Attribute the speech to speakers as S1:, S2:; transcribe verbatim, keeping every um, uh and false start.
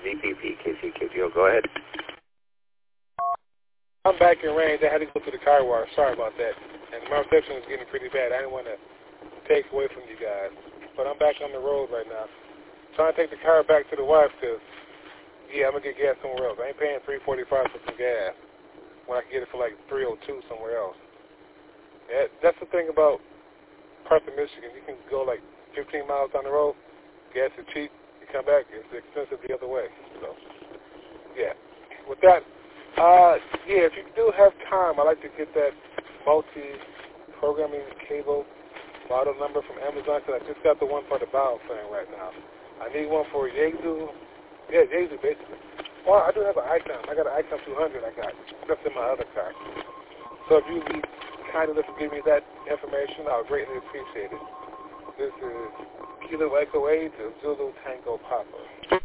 S1: D P P, K C K G O. Go ahead.
S2: I'm back in range. I had to go to the car wash. Sorry about that. And my reception is getting pretty bad. I didn't want to take away from you guys. But I'm back on the road right now. Trying to take the car back to the wife because, yeah, I'm going to get gas somewhere else. I ain't paying three forty-five for some gas when I can get it for like three oh two somewhere else. Yeah, that's the thing about parts of Michigan. You can go like fifteen miles down the road. Gas is cheap. You come back, it's expensive the other way. So, yeah. With that, uh, yeah, if you do have time, I'd like to get that multi-programming cable model number from Amazon because I just got the one for the bow fan right now. I need one for Yaesu. Yeah, Yaesu, basically. Well, I do have an Icon. I got an Icon two hundred I got. That's in my other car. So if you'd be kind enough to give me that information, I would greatly appreciate it. This is Kilo Echo eight to Zulu Tango Papa.